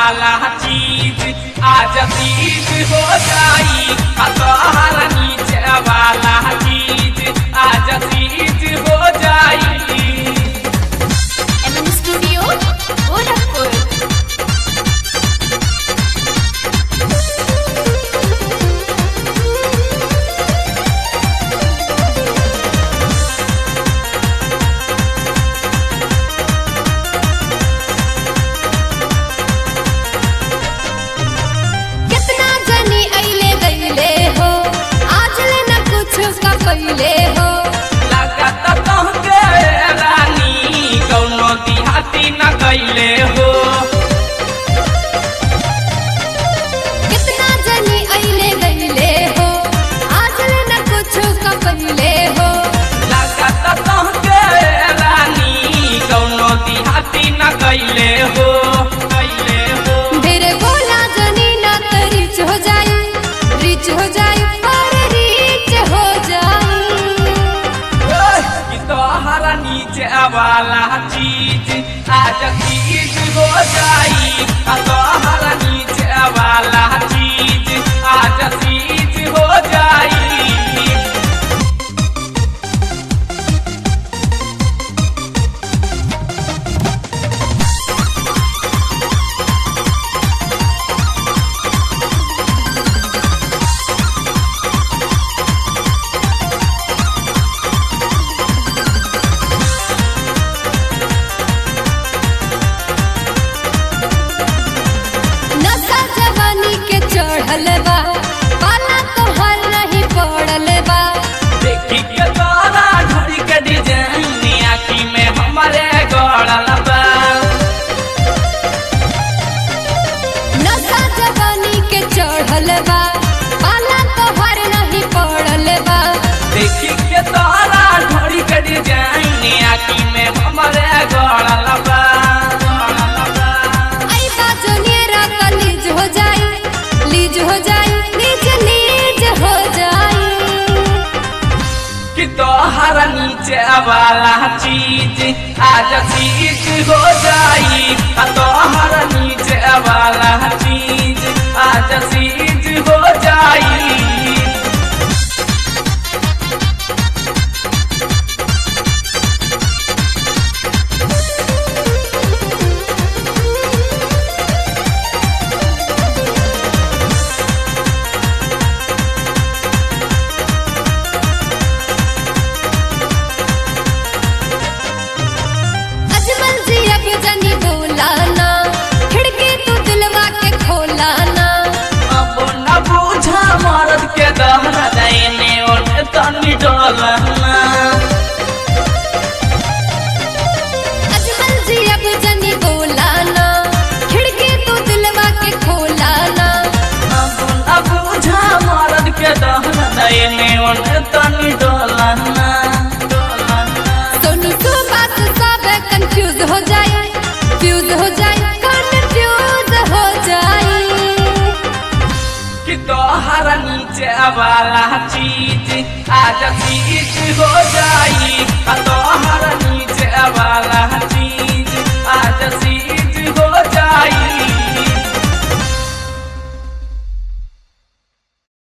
वाला चीज आज चीज हो जाई तोहरा नीचे वाला चीज आज चीज हो जाई। MM Studio, Gorakhpur। पहिले हो लागत तोहके रानी कौनो दिहाती न गईले हो। कितना जनी अइले गईले हो आज न कुछ का पहिले हो। लागत तोहके रानी कौनो दिहाती न गईले हो गईले हो। ढेरे बोला जनी ना त रिच हो जाई रिच हो जाई और रिच हो जाई। तोहरा नीचे वाला चीज आज चीज हो जाई तोहरा नीचे वाला चीज आज चीज हो जाई। चढ़ल बा पाला तोहर नहीं पड़ल बा। देखी के तोरा घड़ी के डिजाइन आँखी में हमारे गड़ल बा। नशा जवानी के चढ़ल बा पाला तोहर नहीं पड़ल बा। देखी के तोरा घड़ी के डिजाइन आँखी में हमारे गड़ल बा। आई बाजो नेरा कलीज हो जाई लीज हो जाई नीज नीज हो जाई। कि तोहरा नीचे वाला चीज आज चीज हो जाई तोहरा नीचे वाला चीज आज चीज हो जाई। जनी बोलाना खिड़की तू दिलवा के खोलाना। अब न बूझा मर्द के दहरा देने और तनी डोलना। अजमल जी अब जनी बोलाना खिड़की तू दिलवा के खोलाना। अब न बूझा मर्द के दहरा देने और तनी डोलना। सोनू तो बात सब कंफ्यूज हो जाए फ्यूज हो जाए कंफ्यूज हो जाए। कि तोहरा नीचे वाला चीज आज चीज हो जाई